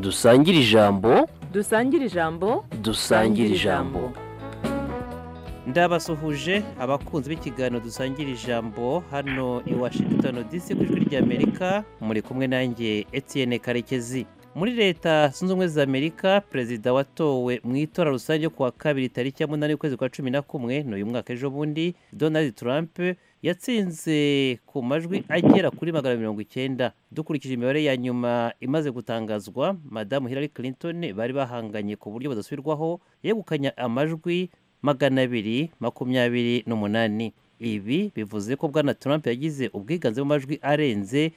dusangire ijambo dusangire ijambo dusangire ijambo. ndabasuhuje abakunzi b'ikiganiro dusangira ijambo hano i Washington DC ku ijwi ry'Amerika, muri kumwe nanjye Etienne Karekezi. Muri leta zunze ubumwe za Amerika, perezida watowe mu itora rusange ku wa kabiri tariki ya 8 ukwezi kwa 11 n'uyu mwaka ejo bundi, Donald Trump yatsinze ku majwi agera kuri 90. Dukurikije imibare ya nyuma imaze gutangazwa, Madamu Hillary Clinton bari bahanganye ku buryo budasubirwaho, yegukanye amajwi 228. Ibi bivuze ko Bwana Trump yagize ubwiganze mu majwi arenze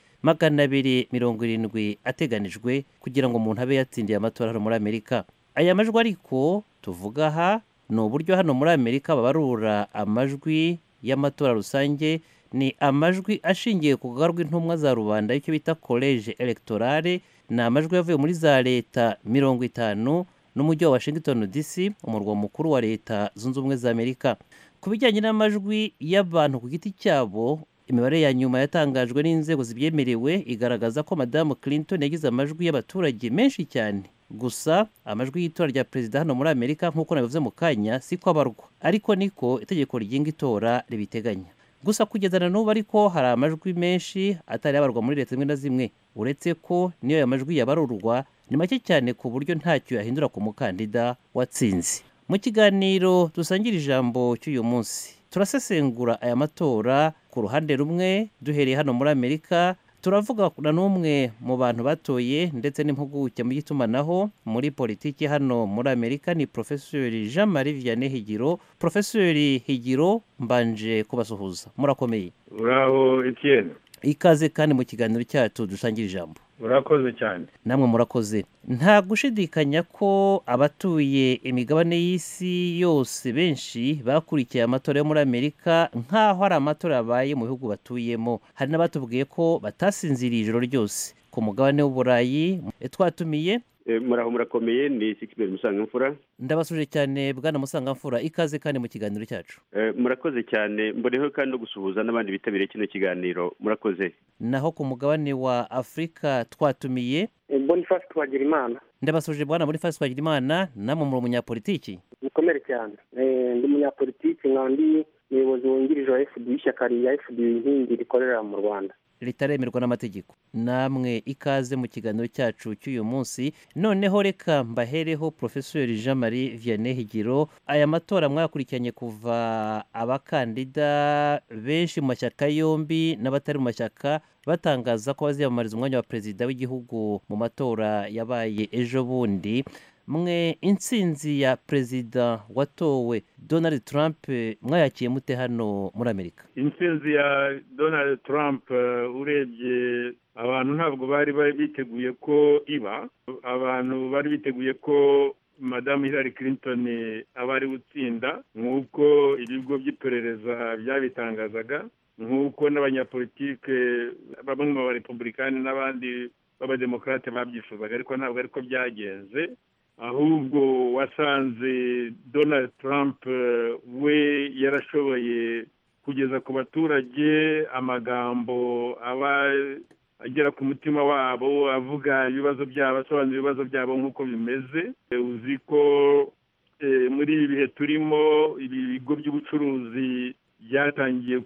270 ateganijwe kugira ngo umuntu abe yatsindiye amatora hano muri Amerika. Aya majwi ariko tuvuga aha ni uburyo hano muri Amerika babarura amajwi y'amatora rusange, ni amajwi ashingiye ku rugaga rw'intumwa za rubanda, icyo bita college electorale. Ni amajwi yavuye muri za leta 50 n'umujyi wa Washington DC, umurwa mukuru wa leta zunze ubumwe za Amerika. Ku bijyanye n'amajwi y'abantu ku giti cyabo, imibare ya nyuma yatangajwe n'inzego zibyemerewe igaragaza ko Madamu Clinton yagize amajwi y'abaturage menshi cyane. Gusa amajwi y'itora rya perezida hano muri Amerika nk'uko nabivuze mu kanya siko abarwa, ariko niko itegeko rigenga itora ribiteganya. Gusa kugeza na n'ubu ariko hari amajwi menshi atari yabarwa muri leta zimwe na zimwe, uretse ko niyo aya majwi yabarurwa ni make cyane ku buryo ntacyo yahindura ku mukandida watsinze. Mu kiganiro dusangira ijambo cy'uyu munsi, turasesengura aya matora ku ruhande rumwe duhereye hano muri Amerika. Turavuga na n'umwe mu bantu batoye ndetse n'impuguke mu by'itumanaho muri politiki hano muri Amerika, ni Professeur Jean-Marie Vianney Higiro. Professeur Higiro, mbanje kubasuhuza, murakomeye? Uraho Etienne. Ikaze kandi mu kiganiro cyacu dusangira ijambo. Urakoze cyane. Namwe murakoze. Nta gushidikanya ko abatuye imigabane y'isi yose benshi bakurikiye amatora yo muri Amerika nk'aho ari amatora yabaye mu bihugu batuyemo. Hari n'abatubwiye ko batasinziriye ijoro ryose. Ku mugabane w'Uburayi twatumiye muraho murakomeye, ni Sikiberi Musangamfura. Ndabasuje cyane Bwana Musangamfura, ikaze kandi mu kiganiro cyacu. Murakoze cyane, mboneho kandi no gusuhuza n'abandi bitabiriye kino kiganiro, murakoze. Naho ku mugabane wa Afrika twatumiye Boniface Twagirimana. Ndabasuje Bwana Boniface Twagirimana, namwe muri umunyapolitiki. Mukomere cyane. Ndi umunyapolitiki nkandi umuyobozi wungirije wa FDU, ishyaka rya FDU inkingi rikorera mu Rwanda ritaremerwa n'amategeko. Namwe ikaze mu kiganiro cyacu cy'uyu munsi. Noneho reka mbahereho Professeur Jean-Marie Vianney Higiro. Aya matora mwakurikiranye kuva abakandida benshi mu mashyaka yombi n'abatari mu mashyaka batangaza ko baziyamamariza umwanya wa perezida w'igihugu mu matora yabaye ejo bundi. Mwe intsinzi ya perezida watowe Donald Trump mwayakiye mute hano muri Amerika? Intsinzi ya Donald Trump urebye abantu ntabwo bari biteguye ko iba. Abantu bari biteguye ko Madamu Hillary Clinton abari gutsinda, nk'uko ibigo by'iperereza byabitangazaga, nk'uko n'abanyapolitike bamwe mu barepublikani n'abandi b'abademokrate babyifuzaga, ariko ntabwo ariko byagenze. Ahubwo wasanze Donald Trump we yarashoboye kugeza ku baturage amagambo aba agera ku mutima wabo, avuga ibibazo byabo, asobanura ibibazo byabo nk'uko bimeze. Uzi ko muri ibi bihe turimo ibigo by'ubucuruzi byatangiye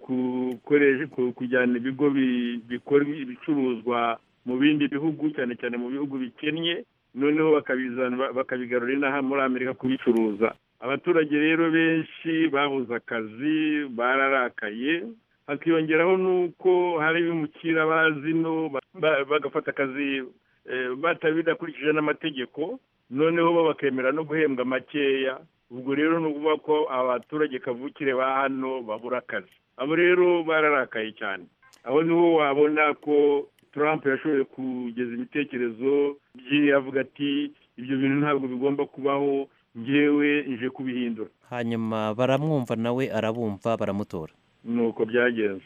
kujyana ibigo bikora ibicuruzwa mu bindi bihugu, cyane cyane mu bihugu bikennye, noneho bakabigarura inaha muri Amerika kubicuruza. Abaturage rero benshi babuze akazi, bararakaye. Hakiyongeraho nuko hari bimukira bazino bagafata akazi batabidakurikije n'amategeko, noneho bo bakemera no guhembwa makeya. Ubwo rero ni ukuvuga ko abaturage kavukire ba hano babura akazi. Abo rero bararakaye cyane. Aho niho wabona ko Trump yashoboye kugeza ibitekerezo bye, avuga ati ibyo bintu ntabwo bigomba kubaho, njyewe nje kubihindura. Hanyuma baramwumva nawe arabumva, baramutora. Nuko byagenze.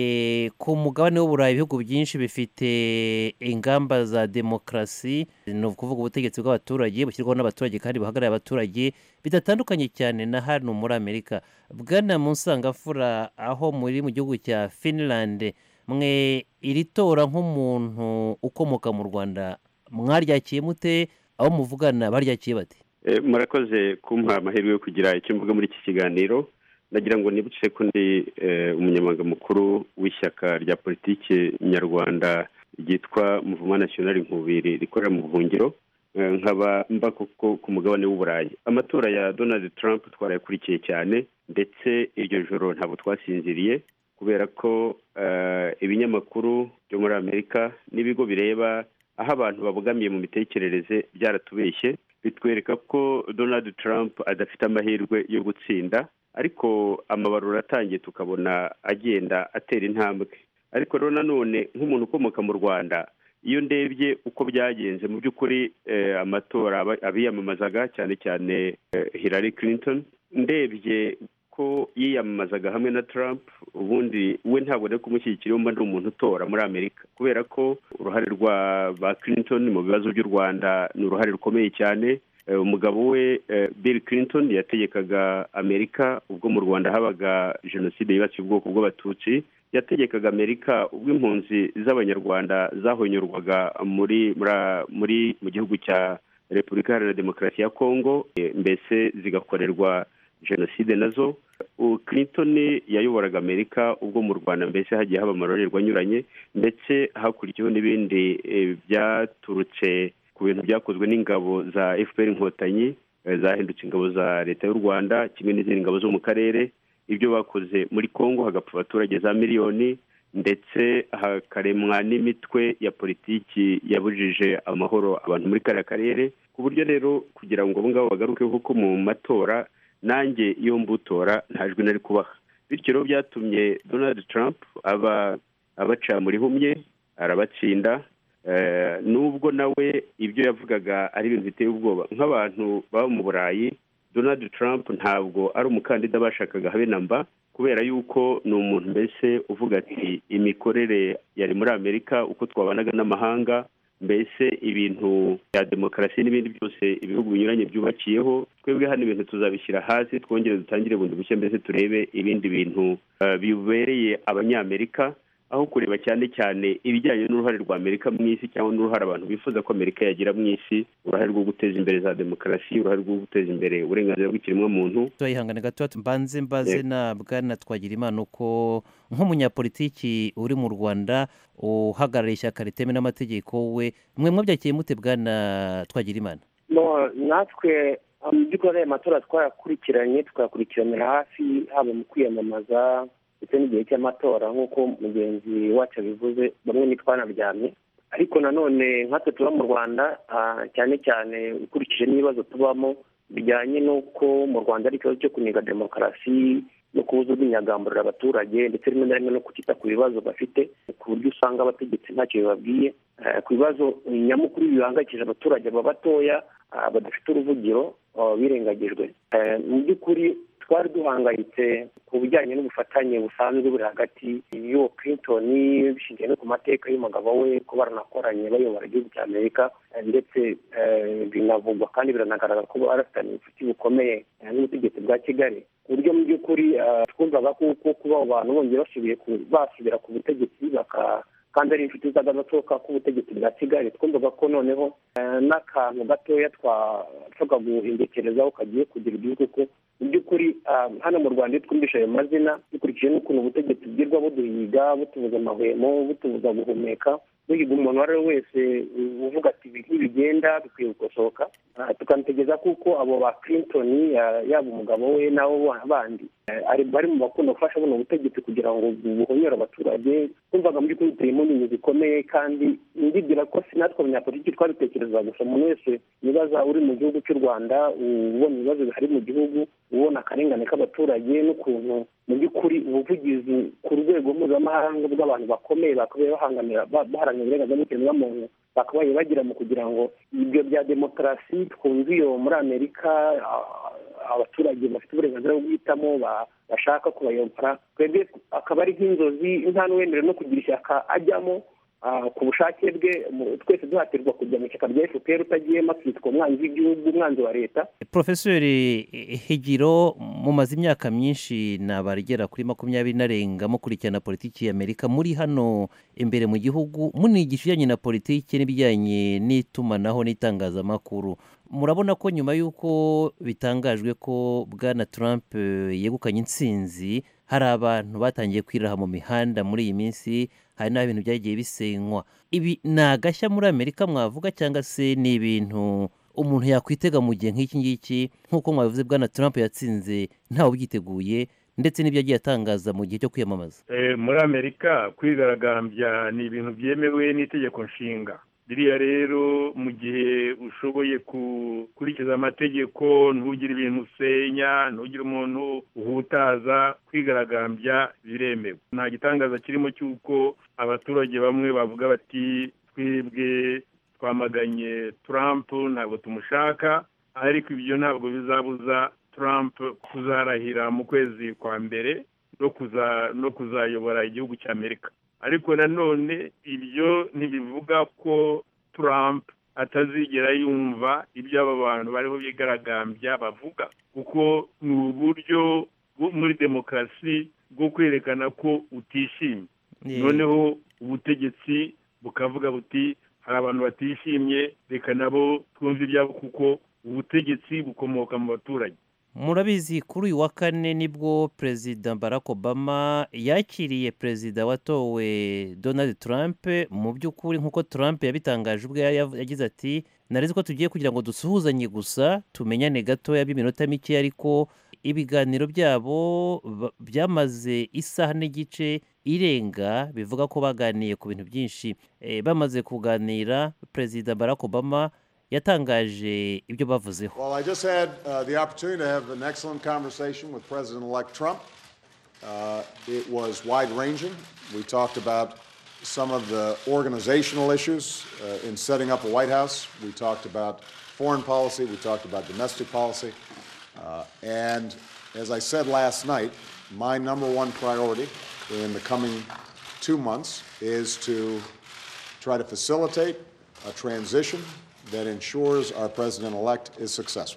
Ku mugabane w'Uburayi ibihugu byinshi bifite ingamba za demokarasi, ni ukuvuga ubutegetsi bw'abaturage bushyirwaho n'abaturage kandi buhagarariye abaturage, bidatandukanye cyane na hano muri Amerika. Bwana Musangamfura, aho muri mu gihugu cya Finland, mwe iri tora nk'umuntu ukomoka mu Rwanda mwaryakiye mute, abo muvugana baryakiye bate? murakoze kumpa amahirwe yo kugira icyo mvuga muri iki kiganiro. nagira ngo nibutse ko ndi umunyamabanga mukuru w'ishyaka rya politiki nyarwanda ryitwa Mouvement National Nkubiri rikorera mu buhungiro, nkaba mba ku mugabane w'Uburayi. Amatora ya Donald Trump twarayakurikiye cyane, ndetse iryo joro ntabwo twasinziriye kubera ko ibinyamakuru byo muri Amerika n'ibigo bireba aho abantu babogamiye mu mitekerereze byaratubeshye, bitwereka ko Donald Trump adafite amahirwe yo gutsinda, ariko amabarura atangiye tukabona agenda atera intambwe. Ariko rero nanone nk'umuntu ukomoka mu Rwanda, iyo ndebye uko byagenze mu by'ukuri amatora abiyamamazaga cyane cyane Hillary Clinton, ndebye ko yiyamamazaga hamwe na Trump, ubundi we ntabwo ari kumushyigikira mba ndi umuntu utora muri Amerika, kubera ko uruhare rwa ba Clinton mu bibazo by'u Rwanda ni uruhare rukomeye cyane. Umugabo we Bill Clinton yategekaga Amerika ubwo mu Rwanda habaga jenoside yibasiye ubwoko bw'abatutsi, yategekaga Amerika ubwo impunzi z'abanyarwanda zahonyorwaga mu gihugu cya Repubulika Iharanira Demokarasi ya Kongo, mbese zigakorerwa jenoside nazo. Clinton yayoboraga Amerika ubwo mu Rwanda mbese hagiye haba amarorerwa anyuranye, ndetse hakurikiyeho n'ibindi byaturutse ku bintu byakozwe n'ingabo za FPR Inkotanyi zahindutse ingabo za leta y'u Rwanda, kimwe n'izindi ngabo zo mu karere. Ibyo bakoze muri Kongo hagapfa abaturage za miliyoni, ndetse hakaremwa n'imitwe ya politiki yabujije amahoro abantu muri kariya karere, ku buryo rero kugira ngo abo ngabo bagaruke kuko mu matora nanjye iyo mbutora nta jwi nari kubaha. Bityo rero byatumye Donald Trump abaca muri humye, arabatsinda. Nubwo nawe ibyo yavugaga ari ibintu biteye ubwoba nk'abantu baba mu Burayi, Donald Trump ntabwo ari umukandida bashakaga habe namba, kubera yuko ni umuntu mbese uvuga ati imikorere yari muri Amerika uko twabanaga n'amahanga, mbese ibintu bya demokarasi n'ibindi byose ibihugu binyuranye byubakiyeho, twebwe hano ibintu tuzabishyira hasi twongere dutangire bundi bushya, mbese turebe ibindi bintu bibereye abanyamerika, aho kureba cyane cyane ibijyanye n'uruhare rwa Amerika mu isi cyangwa n'uruhare abantu bifuza ko Amerika yagira mu isi, uruhare rwo guteza imbere za demokarasi, uruhare rwo guteza imbere uburenganzira bw'ikiremwamuntu. Tuyihangane gato mbaze na Bwana Twagirimana, uko nk'umunyapolitiki uri mu Rwanda uhagarariye ishyaka ritemewe n'amategeko, we mwe mwabyakiye mute Bwana Twagirimana? natwe mu by'ukuri aya matora twayakurikiranira hafi, haba mu kwiyamamaza ndetse n'igihe cy'amatora nk'uko mugenzi wacu abivuze, bamwe ntitwanaryamye. Ariko nanone nkatwe tuba mu Rwanda, cyane cyane ukurikije n'ibibazo tubamo bijyanye n'uko mu Rwanda ari ikibazo cyo kuniga demokarasi no kubuza ubwinyagamburira abaturage, ndetse rimwe na rimwe no kutita ku bibazo bafite, ku buryo usanga abategetsi ntacyo bibabwiye ku bibazo nyamukuru bihangayikije abaturage batoya badafite uruvugiro, birengagijwe. Mu by'ukuri twari duhangayitse ku bijyanye n'ubufatanye busanzwe buri hagati y'uwo Clinton, bishingiye no ku mateka y'umugabo we ko baranakoranye bayobora igihugu cya Amerika, ndetse binavugwa kandi biranagaragara ko barafitanye ubucuti bukomeye n'ubutegetsi bwa Kigali, ku buryo mu by'ukuri twumvaga ko kuba abo bantu bongeye basubira ku butegetsi kandi ari inshuti z'agatoka k'ubutegetsi bwa Kigali, twumvaga ko noneho n'akantu gatoya twapfaga guhindukirezaho kagiye kugira igihugu. ko mu by'ukuri hano mu Rwanda iyo twumvisha ayo mazina, dukurikije n'ukuntu ubutegetsi bwirwa buduhiga, butubuza amahwemo, butubuza guhumeka, duhiga umuntu uwo ari we wese uvuga ati ibi ntibigenda bikwiye gukosoka, tukanategeza kuko abo ba Clinton, yaba umugabo we n'abo bandi bari mu bakunda gufasha buno butegetsi kugira ngo buhonyore abaturage. Twumvaga mu by'ukuri biteye impungenge zikomeye, kandi ndibwira ko sinatwe abanyapolitiki twabitekereza gusa, umuntu wese nibaza uri mu gihugu cy'u Rwanda, ubona ibibazo bihari mu gihugu, ubona akarengane k'abaturage, n'ukuntu mu by'ukuri ubuvugizi ku rwego mpuzamahanga bw'abantu bakomeye bakabaye baharanira uburenganzira bw'ikiremwamuntu bakabaye bagira mu kugira ngo ibyo bya demokarasi twumva iyo muri Amerika abaturage bafite uburenganzira bwo guhitamo bashaka kubayobora, twebwe akaba ari nk'inzozi, nta n'uwemerewe no kugira ishyaka ajyamo, ku bushake bwe twese duhatirwa kujya mu ishyaka rya FPR utagiyemo akitwa umwanzi w'igihugu, umwanzi wa leta. Profeseri Higiro, mumaze imyaka myinshi nabarigera kuri 20 narenga mukurikirana politiki y'Amerika, muri hano imbere mu gihugu munigisha ibijyanye na politiki n'ibijyanye n'itumanaho n'itangazamakuru. Murabona ko nyuma y'uko bitangajwe ko Bwana Trump yegukanye intsinzi, hari abantu batangiye kwiraha mu mihanda muri iyi minsi, hari n'ibintu byagiye bisenywa. Ibi ni agashya muri Amerika mwavuga, cyangwa se ni ibintu umuntu yakwitega mu gihe nk'iki ngiki, nk'uko mwabivuze Bwana Trump yatsinze ntawe ubyiteguye, ndetse n'ibyo yagiye atangaza mu gihe cyo kwiyamamaza? Muri Amerika kwigaragambya ni ibintu byemewe n'itegeko nshinga. Biriya rero mu gihe ushoboye gukurikiza amategeko, ntugire ibintu usenya, ntugire umuntu uhutaza, kwigaragambya biremewe. Nta gitangaza kirimo cy'uko abaturage bamwe bavuga bati twebwe twamaganye Trump, ntabwo tumushaka, ariko ibyo ntabwo bizabuza Trump kuzarahira mu kwezi kwa mbere no kuzayobora igihugu cy'Amerika. Ariko nanone ibyo ntibivuga ko Trump atazigera yumva ibyo aba bantu bariho bigaragambya bavuga, kuko ni uburyo muri demokarasi bwo kwerekana ko utishimye. Noneho ubutegetsi bukavuga buti hari abantu batishimye, reka nabo twumve ibyabo, kuko ubutegetsi bukomoka mu baturage. Murabizi kuri uyu wa kane nibwo Perezida Barack Obama yakiriye Perezida watowe Donald Trump. Mu by'ukuri nk'uko Trump yabitangaje ubwo yagize ati, narizi ko tugiye kugira ngo dusuhuzanye gusa tumenyane gatoya b'iminota mike, ariko ibiganiro byabo byamaze isaha n'igice irenga, bivuga ko baganiye ku bintu byinshi. Bamaze kuganira, Perezida Barack Obama yatangaje ibyo bavuzeho. Well, I just had the opportunity to have an excellent conversation with President-elect Trump. It was wide-ranging. We talked about some of the organizational issues in setting up a White House. We talked about foreign policy. We talked about domestic policy. And as I said last night, my number one priority in the coming 2 months is to try to facilitate a transition that ensures our president-elect is successful.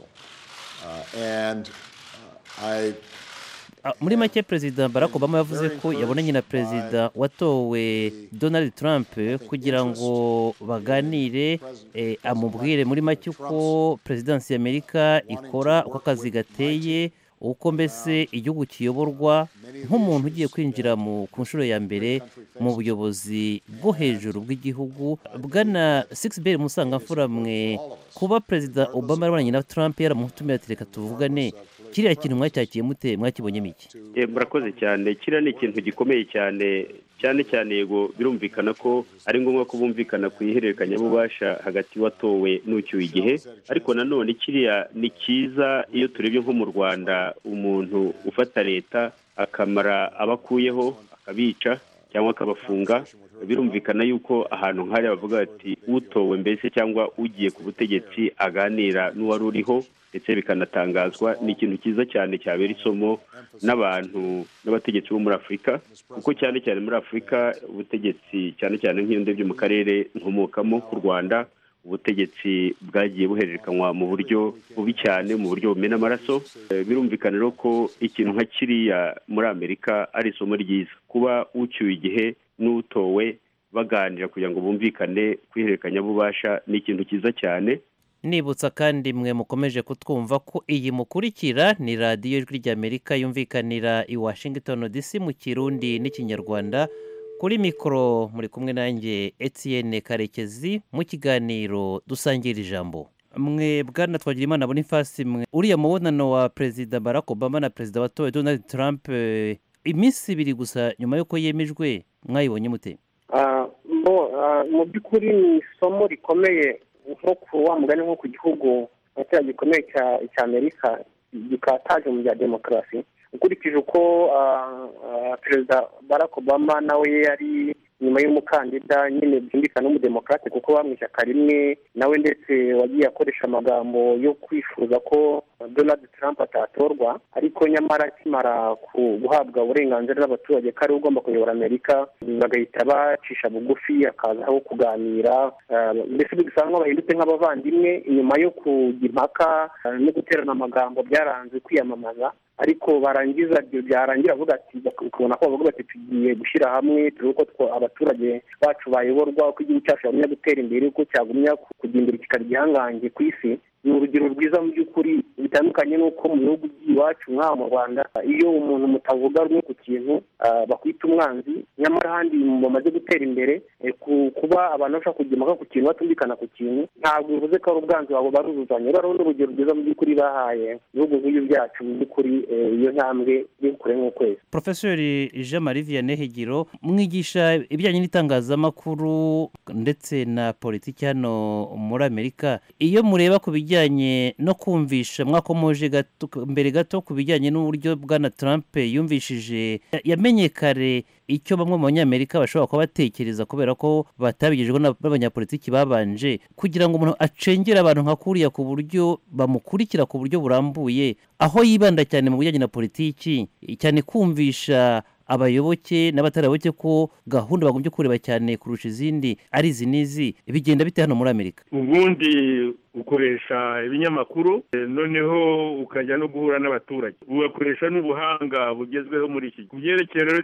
Muri make Perezida Barack Obama yavuze ko yabonanye na Perezida watowe Donald Trump kugira ngo baganire, amubwire muri make uko Perezidansi y'Amerika ikora, uko akazi gateye, uko mbese igihugu kiyoborwa nk'umuntu ugiye kwinjira ku nshuro ya mbere mu buyobozi bwo hejuru bw'igihugu. Bwana Sixbert Musangamfura, mwe kuba Perezida Obama yarabonanye na Trump yaramutumiye ati reka tuvugane, kiriya kintu mwacyakiye mute, mwakibonyemo iki? Murakoze cyane. Kiriya ni ikintu gikomeye cyane cyane. Yego birumvikana ko ari ngombwa ko bumvikana ku ihererekanyabubasha hagati watowe n'ucyuye igihe, ariko nanone kiriya ni cyiza iyo turebye nko mu Rwanda, umuntu ufata leta akamara abakuyeho akabica cyangwa akabafunga. Birumvikana yuko ahantu nk'ari bavuga ati utowe mbese cyangwa ugiye ku butegetsi aganira n'uwari uriho, ndetse bikanatangazwa. Ni ikintu cyiza cyane cyabera isomo n'abantu n'abategetsi bo muri Afurika, kuko cyane cyane muri Afurika ubutegetsi cyane nk'iyo ndebye mu karere nkomokamo ku Rwanda, ubutegetsi bwagiye buhererekanywa mu buryo bubi cyane, mu buryo bumena amaraso. Birumvikana rero ko ikintu nka kiriya muri Amerika ari isomo ryiza, kuba ucyuye igihe n'utowe baganira kugira ngo bumvikane kwihererekanyabubasha, ni ikintu cyiza cyane. Nibutsa kandi mwe mukomeje kutwumva ko iyi mukurikira ni radiyo Ijwi ry'Amerika yumvikanira i Washington DC mu Kirundi n'Ikinyarwanda. Kuri mikoro muri kumwe nanjye Etienne Karekezi mu kiganiro dusangira ijambo. Mwe Bwana Twagirimana Boniface, mwe uriya mubonano wa Perezida Barack Obama na Perezida watowe Donald Trump iminsi 2 gusa nyuma yuko yemejwe, mwayibonye mute? Mu by'ukuri ni isomo rikomeye, nko ku wa mugani nko ku gihugu gikomeye cya Amerika gikataje mu bya demokarasi. Ukurikije uko Perezida Barack Obama nawe yari nyuma y'umukandida nyine byumvikana n'umudemokrate kuko bamwe ishyaka rimwe nawe ndetse wagiye akoresha amagambo yo kwifuza ko Donald Trump atatorwa, ariko nyamara akimara guhabwa uburenganzira n'abaturage ko ari ugomba kuyobora Amerika bagahita bacisha bugufi akazaho kuganira, mbese bigasanga nko bahindutse nk'abavandimwe inyuma yo kujya impaka no guterana amagambo byaranze kwiyamamaza. Ariko barangiza byarangira avuga ati bakubona ko bavuga bati tugiye gushyira hamwe turiko abaturage bacu bayoborwa uko igihugu cyacu cyagumya gutera imbere uko cyagumya kujya imbere kikaba igihangange ku isi. Ni urugero rwiza mu by'ukuri bitandukanye n'uko mu bihugu by'iwacu nk'aha mu Rwanda iyo umuntu mutavuga rumwe ku kintu bakwita umwanzi, nyamara ahandi bamaze gutera imbere kuba abantu bashaka kujya impaka ku kintu batumvikana ku kintu ntabwo bivuze ko ari ubwanzi wabo baruzuzanya. Rero ni urugero rwiza mu by'ukuri bahaye ibihugu nk'ibi byacu mu by'ukuri iyo ntambwe iri kure nk'ukwezi. Profesori Jean Marie Vianney Higiro, mwigisha ibijyanye n'itangazamakuru ndetse na politiki hano muri Amerika, iyo mureba ku bijyanye no kumvisha mwakomoje mbere gato ku bijyanye n'uburyo bwana Trump yumvishije yamenye kare icyo bamwe mu banyamerika bashobora kuba batekereza kubera ko batabigijwe n'abanyapolitiki babanje, kugira ngo umuntu acengere abantu nka kuriya ku buryo bamukurikira ku buryo burambuye, aho yibanda cyane mu bijyanye na politiki, cyane kumvisha abayoboke n'abatarayoboke ko gahunda bagombye kureba cyane kurusha izindi ari izi n'izi. Bigenda bite hano muri Amerika? Ubundi ukoresha ibinyamakuru noneho ukajya no guhura n'abaturage, ugakoresha n'ubuhanga bugezweho muri iki kubyerekeye rero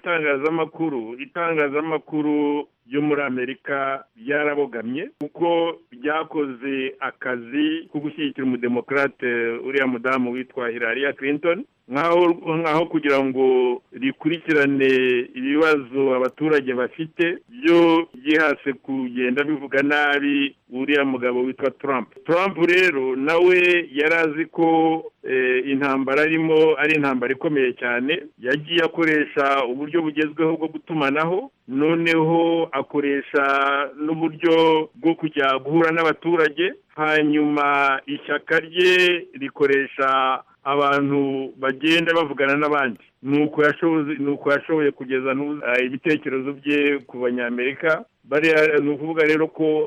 itangazamakuru yo muri Amerika byarabogamye kuko byakoze akazi ko gushyigikira umudemokrate uriya mudamu witwa Hillary Clinton, nkaho kugira ngo rikurikirane ibibazo abaturage bafite byo byihase kugenda bivuga nabi uriya mugabo witwa Trump rero nawe yarazi ko intambara arimo ari intambara ikomeye cyane, yagiye akoresha uburyo bugezweho bwo gutumanaho, noneho akoresha n'uburyo bwo kujya guhura n'abaturage, hanyuma ishyaka rye rikoresha abantu bagenda bavugana n'abandi. Nuko yashoboye kugeza ibitekerezo bye ku banyamerika. Ni ukuvuga rero ko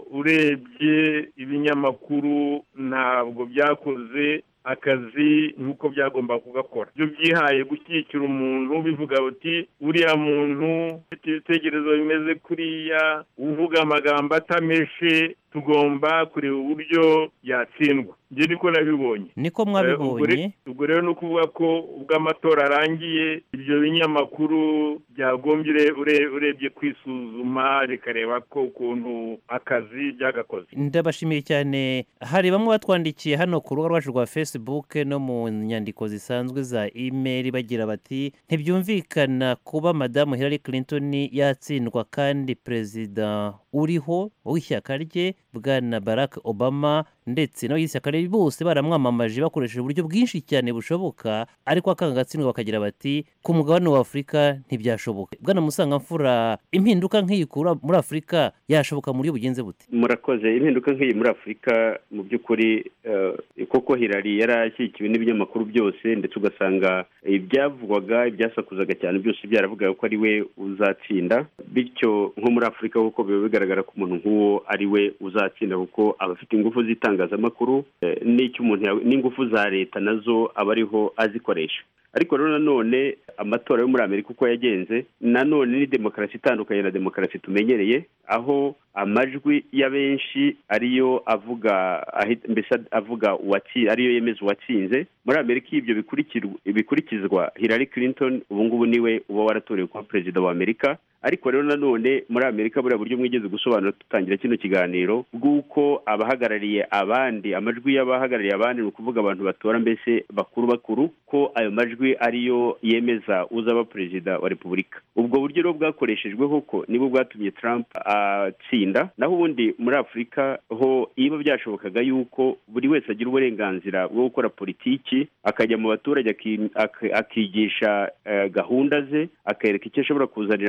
urebye ibinyamakuru ntabwo byakoze akazi nk'uko byagomba kugakora. Byo byihaye gushyigikira umuntu bivuga uti uriya muntu ufite ibitekerezo bimeze kuriya, uvuga amagambo atameshe, tugomba kureba uburyo yatsindwa. Njye niko nabibonye. Niko mwabibonye? Ubwo rero ni ukuvuga ko ubwo amatora arangiye ibyo binyamakuru byagombye urebye kwisuzuma rikareba ko ukuntu akazi byagakoze. Ndabashimiye cyane. Hari bamwe batwandikiye hano ku rubuga rwacu rwa Facebook no mu nyandiko zisanzwe za email bagira bati ntibyumvikana kuba madamu Hillary Clinton yatsindwa kandi perezida uriho w'ishyaka rye bwana Barack Obama ndetse no y'ishyaka rye bose baramwamamaje bakoresheje uburyo bwinshi cyane bushoboka, ariko akangagatsindwa bakagira bati ku mugabane wa Afurika ntibyashoboka. Bwana Musangamfura, impinduka nk'iyi muri Afurika yashoboka muri bugenze bute? Murakoze. Impinduka nk'iyi muri Afurika mu by'ukuri koko Hillary yarashyigikiwe n'ibinyamakuru byose, ndetse ugasanga ibyavugwaga ibyasakuzaga cyane byose byaravugaga ko ari we uzatsinda, bityo nko muri Afurika kuko biba bigaragara ko umuntu nk'uwo ari we uzatsinda kuko aba afite ingufu z'itangazamakuru n'ingufu za leta nazo aba ariho azikoresha. Ariko rero nanone amatora yo muri Amerika uko yagenze nanone ni demokarasi itandukanye na demokarasi tumenyereye, aho amajwi ya benshi ariyo avuga ariyo yemeza uwatsinze. Muri Amerika ibyo bikurikizwa Hillary Clinton ubu ngubu niwe uba waratorewe kuba perezida wa Amerika. Ariko rero nanone muri Amerika buriya buryo mwigeze gusobanura tutangira kino kiganiro bw'uko abahagarariye abandi, amajwi y'abahagarariye abandi ni ukuvuga abantu batora mbese bakuru ko ayo majwi ariyo yemeza uzaba perezida wa Repubulika. Ubwo buryo rero bwakoreshejweho ko nibo bwatumye Trump atsinda. Naho ubundi muri Afurika ho iba byashobokaga yuko buri wese agira uburenganzira bwo gukora politiki, akajya mu baturage akigisha gahunda ze, akereka icyo ashobora kuzanira rubanda,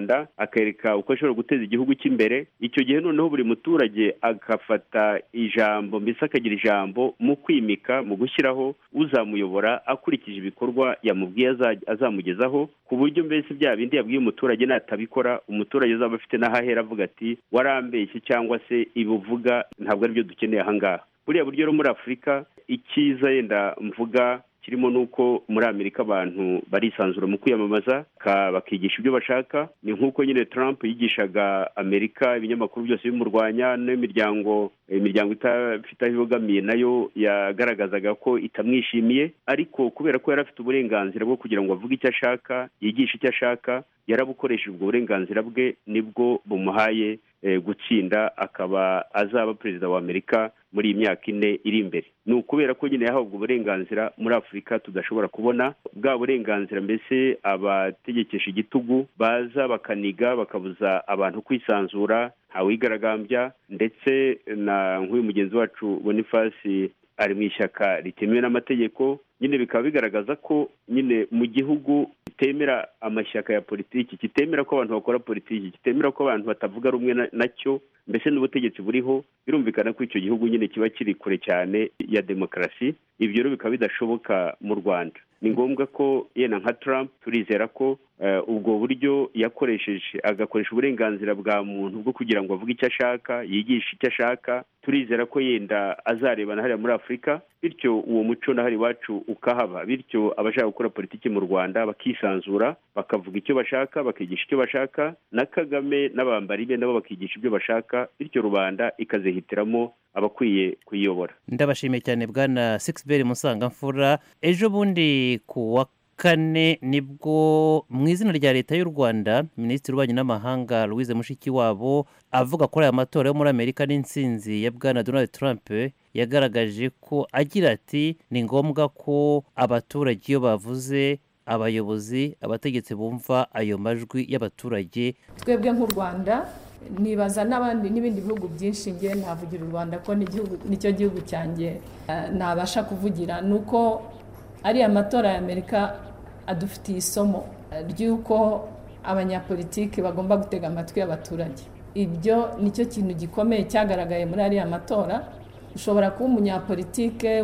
Rwanda akareka uko ashobora guteza igihugu cy'imbere, icyo gihe noneho buri muturage agafata ijambo, mbese akagira ijambo mu kwimika, mu gushyiraho uzamuyobora akurikije ibikorwa yamubwiye azamugezaho, ku buryo mbese bya bindi yabwiye umuturage natabikora, umuturage azaba afite n'ahahera avuga ati warambeshye cyangwa se ibuvuga ntabwo aribyo dukeneye ahangaha. Buriya buryo rero muri Afurika icyiza yenda mvuga kirimo nuko muri Amerika abantu barisanzura mu kwiyamamaza bakigisha ibyo bashaka. Ni nk'uko nyine Trump yigishaga Amerika ibinyamakuru byose bimurwanya, n'imiryango itafite aho ibogamiye nayo yagaragazaga ko itamwishimiye, ariko kubera ko yari afite uburenganzira bwo kugira ngo avuge icyo ashaka, yigishe icyo ashaka, yarabukoresheje ubwo burenganzira bwe, nibwo bumuhaye gutsinda akaba azaba perezida wa Amerika muri iyi myaka 4 iri imbere. Ni ukubera ko nyine yahabwa uburenganzira muri Afurika tudashobora kubona, bwa burenganzira mbese abategekesha igitugu baza bakaniga bakabuza abantu kwisanzura, ntawigaragambya, ndetse na nk'uyu mugenzi wacu Boniface ari mu ishyaka ritemewe n'amategeko. Nyine bikaba bigaragaza ko nyine mu gihugu kitemera amashyaka ya politiki, kitemera ko abantu bakora politiki, kitemera ko abantu batavuga rumwe nacyo, mbese n'ubutegetsi buriho, birumvikana ko icyo gihugu nyine kiba kiri kure cyane ya demokarasi. Ibyo rero bikaba bidashoboka mu Rwanda. Ni ngombwa ko yena nka Trump turizera ko ubwo buryo yakoresheje, agakoresha uburenganzira bwa muntu bwo kugira ngo avuge icyo ashaka, yigishe icyo ashaka, turizera ko yenda azarebana hariya muri Afurika, bityo uwo muco na hari iwacu ukahaba, bityo abashaka gukora politiki mu Rwanda bakisanzura, bakavuga icyo bashaka, bakigisha icyo bashaka, na Kagame n'abambari be nabo bakigisha ibyo bashaka, bityo rubanda ikazihitiramo abakwiye kuyiyobora. Ndabashimiye cyane bwana Sixbert Musangamfura. Ejo bundi ku wa kane nibwo mu izina rya leta y'u Rwanda Minisitiri w'Ububanyi n'Amahanga Louise Mushikiwabo avuga ko aya matora yo muri Amerika n'intsinzi ya bwana Donald Trump yagaragaje ko agira ati ni ngombwa ko abaturage iyo bavuze, abayobozi, abategetsi bumva ayo majwi y'abaturage. Twebwe nk'u Rwanda nibaza n'ibindi bihugu byinshi, nge ntavugira u Rwanda ko nicyo gihugu cyanjye nabasha kuvugira, nuko ari amatora ya Amerika adufitiye isomo ry'uko abanyapolitiki bagomba gutega amatwi y'abaturage. Ibyo nicyo kintu gikomeye cyagaragaye muri ariya matora. Ushobora kuba umunyapolitike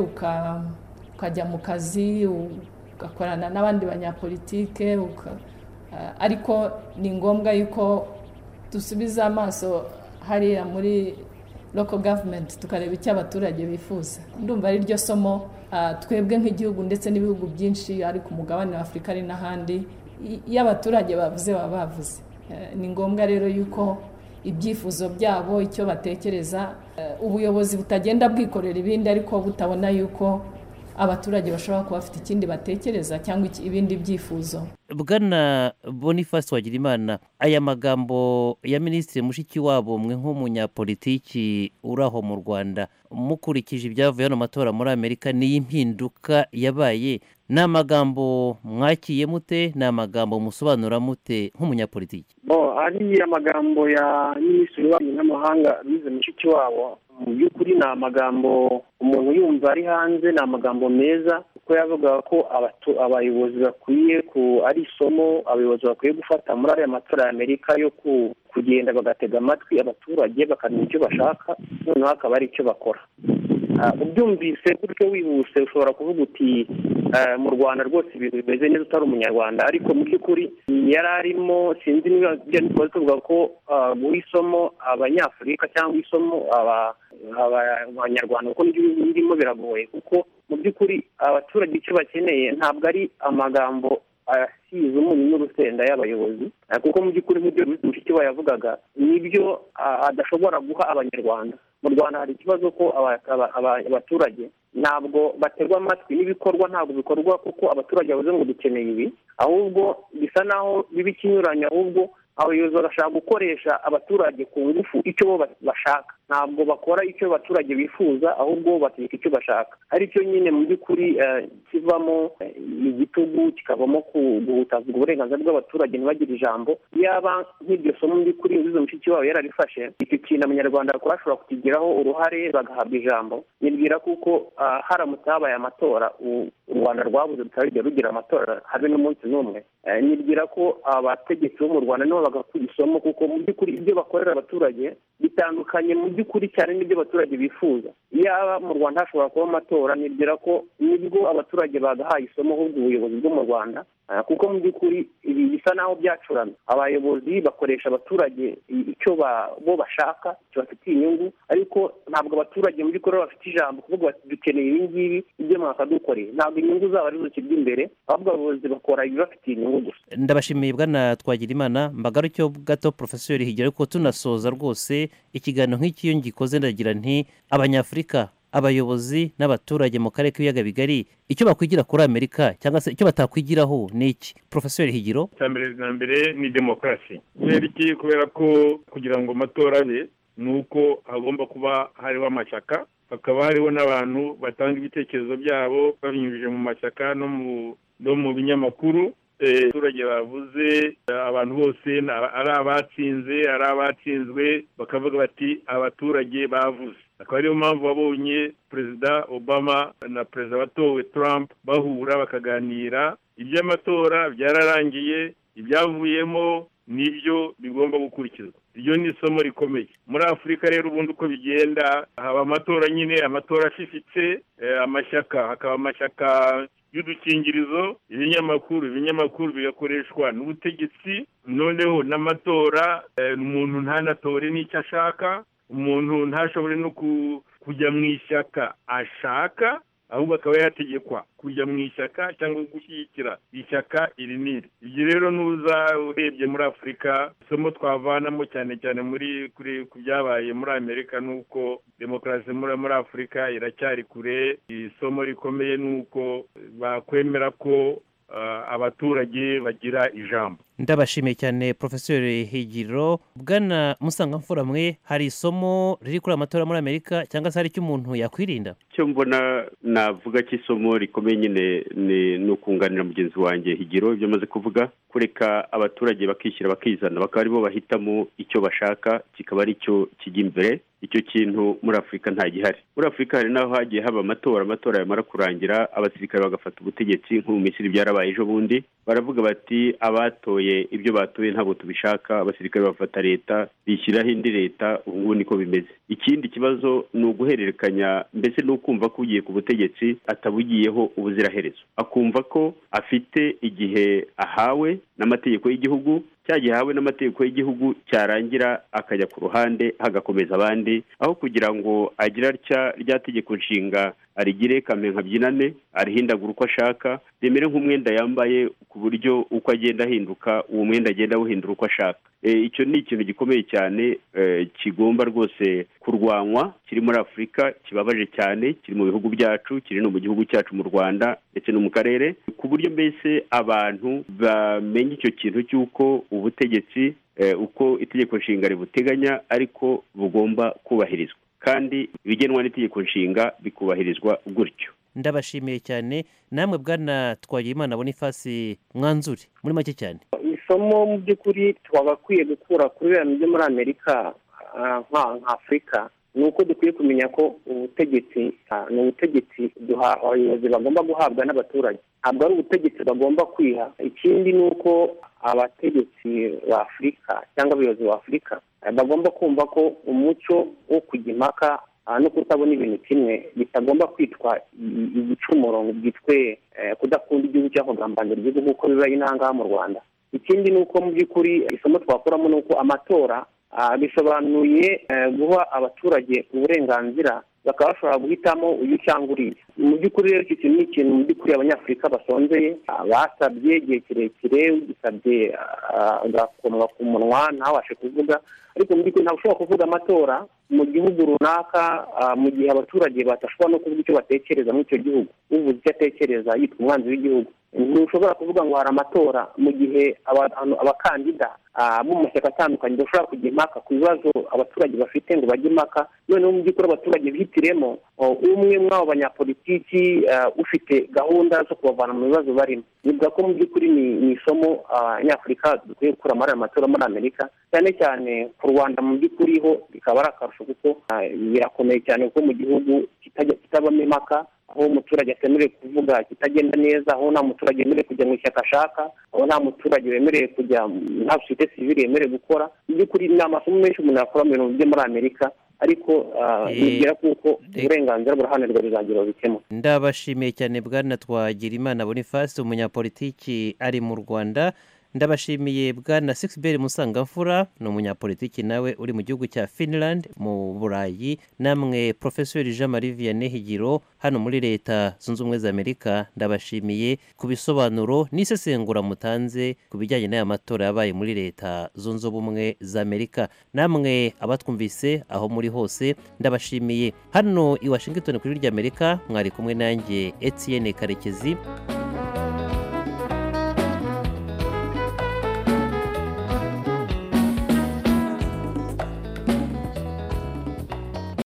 ukajya mu kazi ugakorana n'abandi banyapolitike, ariko ni ngombwa yuko dusubiza amaso hariya muri local government tukareba icyo abaturage bifuza. Ndumva ari ryo somo twebwe nk'igihugu ndetse n'ibihugu byinshi ari ku mugabane wa Afurika ari n'ahandi, iyo abaturage bavuze baba bavuze. Ni ngombwa rero yuko ibyifuzo byabo, icyo batekereza, ubuyobozi butagenda bwikorera ibindi ariko butabona yuko abaturage bashobora kuba bafite ikindi batekereza cyangwa ibindi byifuzo. Bwana Boniface Wagirimana, aya magambo ya Minisitiri Mushikiwabo mwe nk'umunyapolitiki uraho mu Rwanda, mukurikije ibyavuye hano matora muri Amerika n'iyi mpinduka yabaye, ni amagambo mwakiye mute, ni amagambo musobanura mute nk'umunyapolitiki? Ari amagambo ya Minisitiri w'Ububanyi n'Amahanga Louise Mushikiwabo, mu by'ukuri ni amagambo umuntu yumva ari hanze, ni amagambo meza, kuko yavuga ko abayobozi bakwiye ari isomo abayobozi bakwiye gufata muri ariya matora ya Amerika yo kugenda bagatega amatwi abaturage bakamenya icyo bashaka, noneho akaba ari icyo bakora. Ubyumvise gutyo wihuse ushobora kuvuga uti mu Rwanda rwose ibintu bimeze neza utari umunyarwanda, ariko mu by'ukuri yari arimo, sinzi niba byari tuvuga ko guha isomo abanyafurika cyangwa isomo abanyarwanda, kuko n'ibyo birimo biragoye, kuko mu by'ukuri abaturage icyo bakeneye ntabwo ari amagambo asize umunyu n'urusenda y'abayobozi, kuko mu by'ukuri nk'ibyo Mushikiwabo yavugaga nibyo adashobora guha abanyarwanda. Mu Rwanda hari ikibazo ko abaturage ntabwo baterwa amatwi n'ibikorwa, ntabwo bikorwa kuko abaturage bavuze ngo dukeneye ibi, ahubwo bisa naho biba ikinyuranye, ahubwo abayobozi bagashaka gukoresha abaturage ku ngufu icyo bo bashaka. ntabwo bakora icyo abaturage bifuza ahubwo bategeka icyo bashaka aricyo nyine mu by'ukuri kivamo igitugu kikavamo guhutaza uburenganzira bw'abaturage ntibagire ijambo yaba nk'iryo somo mu by'ukuri Louise Mushikiwabo yararifashe icyo kintu abanyarwanda bakora bashobora kukigiraho uruhare bagahabwa ijambo nibwira kuko haramutse habaye amatora u Rwanda rwabuze rutarigera rugira amatora habe n'umunsi n'umwe nibwira ko abategetsi bo mu Rwanda nibo bagakura isomo kuko mu by'ukuri ibyo bakorera abaturage bitandukanye mu by'ukuri cyane n'ibyo abaturage bifuza yaba mu Rwanda hashobora kuba amatora nibwira ko nibwo abaturage bagahaye isomo ahubwo ubuyobozi bwo mu Rwanda kuko mu by'ukuri ibi bisa naho byacuramye abayobozi bakoresha abaturage icyo bo bashaka kibafitiye inyungu ariko ntabwo abaturage mu by'ukuri bafite ijambo kuvuga bati dukeneye ibi ngibi ibyo mwakadukoreye ntabwo inyungu zabo ari zo kijya imbere ahubwo abayobozi bakora ibibafitiye inyungu gusa. Ndabashimiye Bwana Twagirimana mbagarucyo gato Professeur Higiro ko tunasoza rwose ikiganiro nk'iki iyo ngikoze ndagira nti abanyafurika abayobozi n'abaturage mu karere k'ibiyaga bigari icyo bakwigira kuri Amerika cyangwa se icyo batakwigiraho ni iki Professeur Higiro? Mbere ni demokarasi kubera ko kugira ngo amatora abe ni uko hagomba kuba hariho amashyaka hakaba hariho n'abantu batanga ibitekerezo byabo babinyujije mu mashyaka no mu binyamakuru abaturage bavuze abantu bose ari abatsinze ari abatsinzwe bakavuga bati abaturage bavuze akaba ariyo mpamvu wabonye Perezida Obama na Perezida watowe Trump bahura bakaganira iby'amatora byararangiye ibyavuyemo nibyo bigomba gukurikizwa iryo ni isomo rikomeye muri Afurika rero ubundi uko bigenda haba amatora nyine amatora ashifitse amashyaka hakaba amashyaka y'udukingirizo ibinyamakuru bigakoreshwa n'ubutegetsi noneho n'amatora umuntu ntanatore n'icyo ashaka umuntu ntashobore no kujya mu ishyaka ashaka ahubwo akaba yategekwa kujya mu ishyaka cyangwa gushyigikira ishyaka iri n'iri ibyo rero nuza urebye muri Afurika isomo twavanamo cyane cyane ku byabaye muri Amerika nuko demokarasi muri Afurika iracyari kure isomo rikomeye nuko bakwemera ko abaturage bagira ijambo. Ndabashimiye cyane Professeur Higiro. Bwana Musangamfura mwe hari isomo riri kuri amatora muri Amerika cyangwa se hari icyo umuntu yakwirinda? Cyo mbona navuga cy'isomo rikomeye nyine ni ukunganira mugenzi wanjye Higiro ibyo amaze kuvuga kureka abaturage bakishyira bakizana bakaba aribo bahitamo icyo bashaka kikaba ari cyo kijya imbere icyo kintu muri Afurika nta gihari. Muri Afurika hari naho hagiye haba amatora yamara kurangira abasirikare bagafata ubutegetsi nko mu Misiri byarabaye ejo bundi baravuga bati abatoye ibyo batoye ntabwo tubishaka abasirikare bafata leta bishyiraho indi leta ubu niko bimeze. Ikindi kibazo ni uguhererekanya mbese ni ukumva ko ugiye ku butegetsi atabugiyeho ubuziraherezo akumva ko afite igihe ahawe n'amategeko y'igihugu cyagihawe n'amategeko y'igihugu cyarangira akajya ku ruhande hagakomeza abandi aho kugira ngo agira rya tegeko nshinga arigire kamenka byinane arihindagura uko ashaka remere nk'umwenda yambaye ku buryo uko agenda ahinduka uwo mwenda agenda awuhindura uko ashaka. Icyo ni ikintu gikomeye cyane kigomba rwose kurwanywa kiri muri Afurika kibabaje cyane kiri mu bihugu byacu kiri no mu gihugu cyacu mu Rwanda ndetse no mu karere ku buryo mbese abantu bamenye icyo kintu cy'uko ubutegetsi uko itegeko nshinga ributeganya ariko bugomba kubahirizwa kandi ibigenwa n'itegeko nshinga bikubahirizwa gutyo. Ndabashimiye cyane namwe Bwana Twagirimana Boniface mwanzuri muri make cyane. Isomo mu by'ukuri twagakwiye gukura kuri byo muri Amerika nka Afurika ni uko dukwiye kumenya ko ubutegetsi ni ubutegetsi abayobozi bagomba guhabwa n'abaturage ntabwo ari ubutegetsi bagomba kwiha. Ikindi ni uko abategetsi ba Afurika cyangwa abayobozi ba Afurika bagomba kumva ko umuco wo kujya impaka no kutabona ibintu kimwe bitagomba kwitwa igicumuro ngo byitwe kudakunda igihugu cyangwa kugambanira igihugu nk'uko bibaye intangaha mu Rwanda. Ikindi ni uko mu by'ukuri isomo twakuramo ni uko amatora bisobanuye guha abaturage uburenganzira bakaba bashobora guhitamo uyu cyangwa uriya. Mu by'ukuri rero iki kintu ni ikintu mu by'ukuri abanyafurika basonzeye basabye igihe kirekire, ugisabye agakomwa ku munwa ntabashe kuvuga, ariko mu by'ukuri ntabwo ushobora kuvuga amatora mu gihugu runaka mu gihe abaturage batashobora no kuvuga icyo batekereza muri icyo gihugu. Uvuze icyo atekereza yitwa umwanzi w'igihugu. Ntushobora kuvuga ngo hari amatora mu gihe abakandida mu mashyaka atandukanye bashobora kujya impaka ku bibazo abaturage bafite ngo bajye impaka, noneho mu by'ukuri abaturage bihitiremo umwe muri abo banyapolitiki ufite gahunda zo kubavana mu bibazo barimo. Nivuga ko mu by'ukuri ni isomo abanyafurika dukwiye gukura muri aya matora muri Amerika, cyane cyane ku Rwanda mu by'ukuri ho bikaba ari akarusho kuko birakomeye cyane kuko mu gihugu kitabamo impaka, aho umuturage atemerewe kuvuga kitagenda neza, aho nta muturage wemerewe kujya mu ishyaka ashaka, aho nta muturage wemerewe kujya nta sosiyete sivile yemerewe gukora. Mu by'ukuri ni amasomo menshi umuntu yakora mu bintu byo muri Amerika, ariko nibwira kuko uburenganzira burahanirwa bizagira bikemura. Ndabashimiye cyane Bwana Twagirimana Boniface, umunyapolitiki ari mu Rwanda. Ndabashimiye Bwana Sixbert Musangamfura, ni umunyapolitiki nawe uri mu gihugu cya Finland mu Burayi. Namwe Professor Jean Marie Vianney Higiro hano muri Leta Zunze Ubumwe za Amerika, ndabashimiye ku bisobanuro n'isesengura mutanze ku bijyanye n'aya matora yabaye muri Leta Zunze Ubumwe za Amerika. Namwe abatwumvise aho muri hose ndabashimiye. Hano i Washington kuri ry'Amerika mwari kumwe nanjye Etienne Karekezi.